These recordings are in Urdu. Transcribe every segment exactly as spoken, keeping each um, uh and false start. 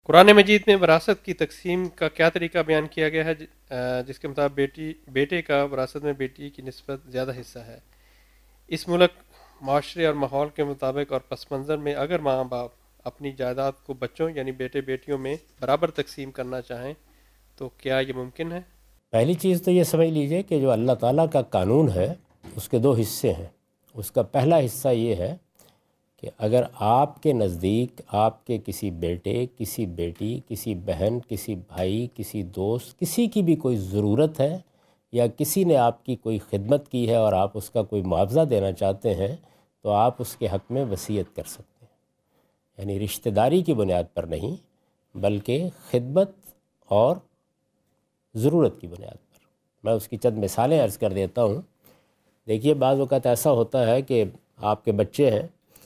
قرآن مجید میں وراثت کی تقسیم کا کیا طریقہ بیان کیا گیا ہے ج- آ، جس کے مطابق بیٹی بیٹے کا وراثت میں بیٹی کی نسبت زیادہ حصہ ہے؟ اس ملک، معاشرے اور ماحول کے مطابق اور پس منظر میں اگر ماں باپ اپنی جائیداد کو بچوں یعنی بیٹے بیٹیوں میں برابر تقسیم کرنا چاہیں تو کیا یہ ممکن ہے؟ پہلی چیز تو یہ سمجھ لیجئے کہ جو اللہ تعالیٰ کا قانون ہے اس کے دو حصے ہیں۔ اس کا پہلا حصہ یہ ہے کہ اگر آپ کے نزدیک آپ کے کسی بیٹے، کسی بیٹی، کسی بہن، کسی بھائی، کسی دوست، کسی کی بھی کوئی ضرورت ہے یا کسی نے آپ کی کوئی خدمت کی ہے اور آپ اس کا کوئی معاوضہ دینا چاہتے ہیں تو آپ اس کے حق میں وصیت کر سکتے ہیں، یعنی رشتہ داری کی بنیاد پر نہیں بلکہ خدمت اور ضرورت کی بنیاد پر۔ میں اس کی چند مثالیں عرض کر دیتا ہوں۔ دیکھیے، بعض اوقات ایسا ہوتا ہے کہ آپ کے بچے ہیں،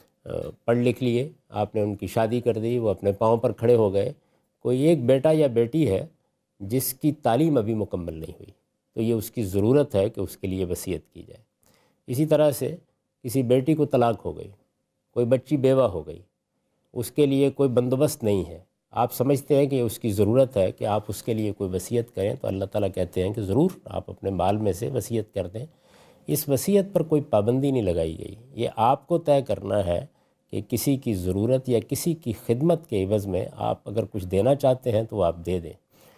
پڑھ لکھ لیے، آپ نے ان کی شادی کر دی، وہ اپنے پاؤں پر کھڑے ہو گئے، کوئی ایک بیٹا یا بیٹی ہے جس کی تعلیم ابھی مکمل نہیں ہوئی، تو یہ اس کی ضرورت ہے کہ اس کے لیے وصیت کی جائے۔ اسی طرح سے کسی بیٹی کو طلاق ہو گئی، کوئی بچی بیوہ ہو گئی، اس کے لیے کوئی بندوبست نہیں ہے، آپ سمجھتے ہیں کہ اس کی ضرورت ہے کہ آپ اس کے لیے کوئی وصیت کریں، تو اللہ تعالیٰ کہتے ہیں کہ ضرور آپ اپنے مال میں سے وصیت کر دیں۔ اس وصیت پر کوئی پابندی نہیں لگائی گئی، یہ آپ کو طے کرنا ہے کہ کسی کی ضرورت یا کسی کی خدمت کے عوض میں آپ اگر کچھ دینا چاہتے ہیں تو آپ دے دیں۔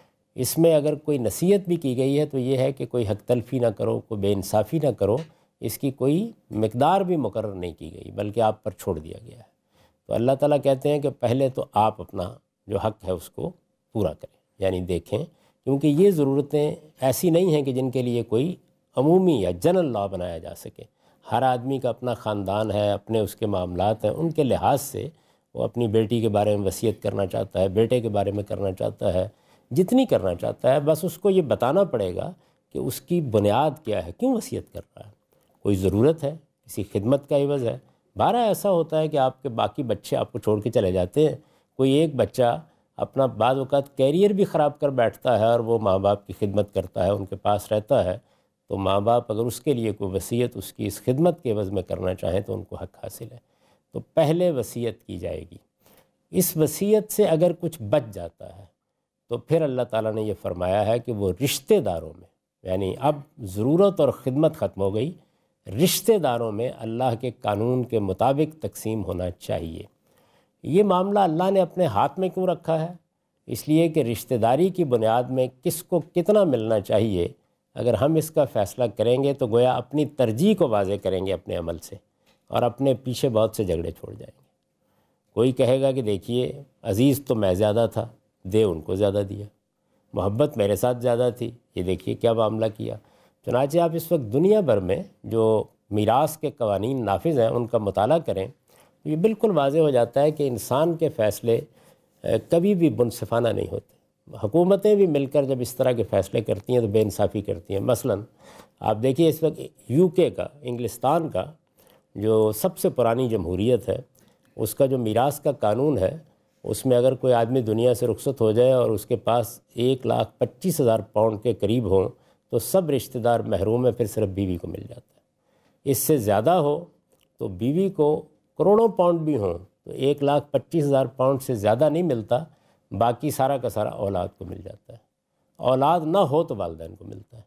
اس میں اگر کوئی نصیحت بھی کی گئی ہے تو یہ ہے کہ کوئی حق تلفی نہ کرو، کوئی بے انصافی نہ کرو، اس کی کوئی مقدار بھی مقرر نہیں کی گئی بلکہ آپ پر چھوڑ دیا گیا ہے۔ تو اللہ تعالیٰ کہتے ہیں کہ پہلے تو آپ اپنا جو حق ہے اس کو پورا کریں، یعنی دیکھیں، کیونکہ یہ ضرورتیں ایسی نہیں ہیں کہ جن کے لیے کوئی عمومی یا جنرل لا بنایا جا سکے۔ ہر آدمی کا اپنا خاندان ہے، اپنے اس کے معاملات ہیں، ان کے لحاظ سے وہ اپنی بیٹی کے بارے میں وصیت کرنا چاہتا ہے، بیٹے کے بارے میں کرنا چاہتا ہے، جتنی کرنا چاہتا ہے، بس اس کو یہ بتانا پڑے گا کہ اس کی بنیاد کیا ہے، کیوں وصیت کر رہا ہے۔ کوئی ضرورت ہے، کسی خدمت کا عوض ہے۔ بارہ ایسا ہوتا ہے کہ آپ کے باقی بچے آپ کو چھوڑ کے چلے جاتے ہیں، کوئی ایک بچہ اپنا بعض اوقات کیریئر بھی خراب کر بیٹھتا ہے اور وہ ماں باپ کی خدمت کرتا ہے، ان کے پاس رہتا ہے، تو ماں باپ اگر اس کے لیے کوئی وصیت اس کی اس خدمت کے عوض میں کرنا چاہیں تو ان کو حق حاصل ہے۔ تو پہلے وصیت کی جائے گی، اس وصیت سے اگر کچھ بچ جاتا ہے تو پھر اللہ تعالیٰ نے یہ فرمایا ہے کہ وہ رشتہ داروں میں، یعنی اب ضرورت اور خدمت ختم ہو گئی، رشتہ داروں میں اللہ کے قانون کے مطابق تقسیم ہونا چاہیے۔ یہ معاملہ اللہ نے اپنے ہاتھ میں کیوں رکھا ہے؟ اس لیے کہ رشتہ داری کی بنیاد میں کس کو کتنا ملنا چاہیے، اگر ہم اس کا فیصلہ کریں گے تو گویا اپنی ترجیح کو واضح کریں گے اپنے عمل سے، اور اپنے پیچھے بہت سے جھگڑے چھوڑ جائیں گے۔ کوئی کہے گا کہ دیکھیے، عزیز تو میں زیادہ تھا، دے ان کو زیادہ دیا، محبت میرے ساتھ زیادہ تھی، یہ دیکھیے کیا معاملہ کیا۔ چنانچہ آپ اس وقت دنیا بھر میں جو میراث کے قوانین نافذ ہیں ان کا مطالعہ کریں، یہ بالکل واضح ہو جاتا ہے کہ انسان کے فیصلے کبھی بھی منصفانہ نہیں ہوتے۔ حکومتیں بھی مل کر جب اس طرح کے فیصلے کرتی ہیں تو بے انصافی کرتی ہیں۔ مثلا آپ دیکھیے، اس وقت یو کے کا، انگلستان کا جو سب سے پرانی جمہوریت ہے، اس کا جو میراث کا قانون ہے، اس میں اگر کوئی آدمی دنیا سے رخصت ہو جائے اور اس کے پاس ایک لاکھ پچیس ہزار پاؤنڈ کے قریب ہوں تو سب رشتہ دار محروم ہیں، پھر صرف بیوی کو مل جاتا ہے۔ اس سے زیادہ ہو تو بیوی کو کروڑوں پاؤنڈ بھی ہوں تو ایک لاکھ پچیس ہزار پاؤنڈ سے زیادہ نہیں ملتا، باقی سارا کا سارا اولاد کو مل جاتا ہے۔ اولاد نہ ہو تو والدین کو ملتا ہے۔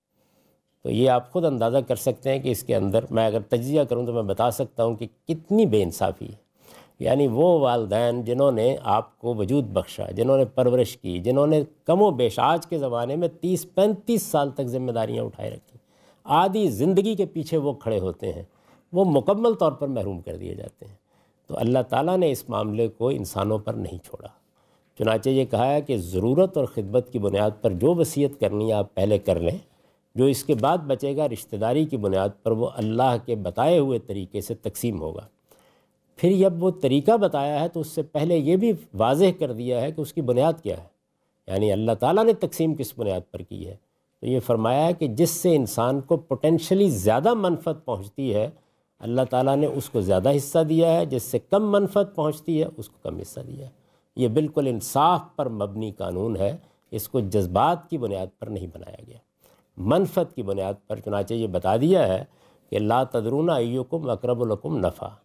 تو یہ آپ خود اندازہ کر سکتے ہیں کہ اس کے اندر میں اگر تجزیہ کروں تو میں بتا سکتا ہوں کہ کتنی بے انصافی ہے۔ یعنی وہ والدین جنہوں نے آپ کو وجود بخشا، جنہوں نے پرورش کی، جنہوں نے کم و بیش آج کے زمانے میں تیس پینتیس سال تک ذمہ داریاں اٹھائے رکھی، آدھی زندگی کے پیچھے وہ کھڑے ہوتے ہیں، وہ مکمل طور پر محروم کر دیے جاتے ہیں۔ تو اللہ تعالیٰ نے اس معاملے کو انسانوں پر نہیں چھوڑا، چنانچہ یہ کہا ہے کہ ضرورت اور خدمت کی بنیاد پر جو وصیت کرنی ہے آپ پہلے کر لیں، جو اس کے بعد بچے گا رشتہ داری کی بنیاد پر وہ اللہ کے بتائے ہوئے طریقے سے تقسیم ہوگا۔ پھر جب وہ طریقہ بتایا ہے تو اس سے پہلے یہ بھی واضح کر دیا ہے کہ اس کی بنیاد کیا ہے، یعنی اللہ تعالیٰ نے تقسیم کس بنیاد پر کی ہے۔ تو یہ فرمایا ہے کہ جس سے انسان کو پوٹینشلی زیادہ منفعت پہنچتی ہے اللہ تعالیٰ نے اس کو زیادہ حصہ دیا ہے، جس سے کم منفعت پہنچتی ہے اس کو کم حصہ دیا ہے۔ یہ بالکل انصاف پر مبنی قانون ہے، اس کو جذبات کی بنیاد پر نہیں بنایا گیا، منفعت کی بنیاد پر۔ چنانچہ یہ بتا دیا ہے کہ لا تدرون ایکم اقرب لکم نفع،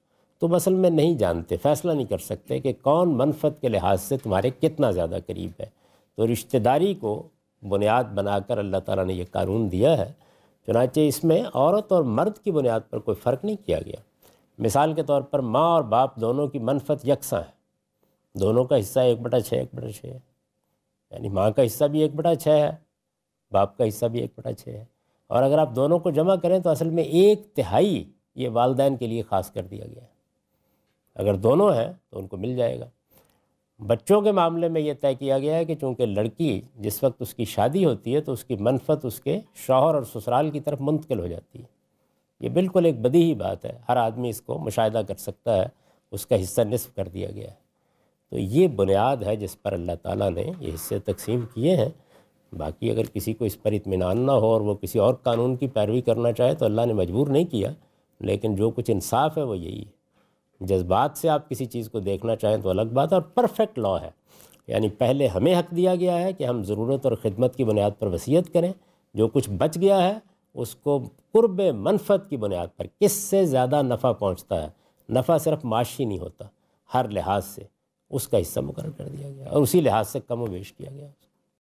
تم اصل میں نہیں جانتے، فیصلہ نہیں کر سکتے کہ کون منفعت کے لحاظ سے تمہارے کتنا زیادہ قریب ہے۔ تو رشتہ داری کو بنیاد بنا کر اللہ تعالیٰ نے یہ قانون دیا ہے، چنانچہ اس میں عورت اور مرد کی بنیاد پر کوئی فرق نہیں کیا گیا۔ مثال کے طور پر ماں اور باپ دونوں کی منفعت یکساں ہے، دونوں کا حصہ ایک بٹا چھ ایک بٹا چھ ہے، یعنی ماں کا حصہ بھی ایک بٹا چھ ہے، باپ کا حصہ بھی ایک بٹا چھ ہے، اور اگر آپ دونوں کو جمع کریں تو اصل میں ایک تہائی یہ والدین کے لیے خاص کر دیا گیا ہے۔ اگر دونوں ہیں تو ان کو مل جائے گا۔ بچوں کے معاملے میں یہ طے کیا گیا ہے کہ چونکہ لڑکی جس وقت اس کی شادی ہوتی ہے تو اس کی منفعت اس کے شوہر اور سسرال کی طرف منتقل ہو جاتی ہے۔ یہ بالکل ایک بدیہی بات ہے، ہر آدمی اس کو مشاہدہ کر سکتا ہے، اس کا حصہ نصف کر دیا گیا ہے۔ تو یہ بنیاد ہے جس پر اللہ تعالیٰ نے یہ حصے تقسیم کیے ہیں۔ باقی اگر کسی کو اس پر اطمینان نہ ہو اور وہ کسی اور قانون کی پیروی کرنا چاہے تو اللہ نے مجبور نہیں کیا، لیکن جو کچھ انصاف ہے وہ یہی ہے۔ جذبات سے آپ کسی چیز کو دیکھنا چاہیں تو الگ بات ہے، اور پرفیکٹ لا ہے، یعنی پہلے ہمیں حق دیا گیا ہے کہ ہم ضرورت اور خدمت کی بنیاد پر وصیت کریں، جو کچھ بچ گیا ہے اس کو قرب منفعت کی بنیاد پر کس سے زیادہ نفع پہنچتا ہے، نفع صرف معاشی نہیں ہوتا، ہر لحاظ سے اس کا حصہ مقرر کر دیا گیا اور اسی لحاظ سے کم و بیش کیا گیا۔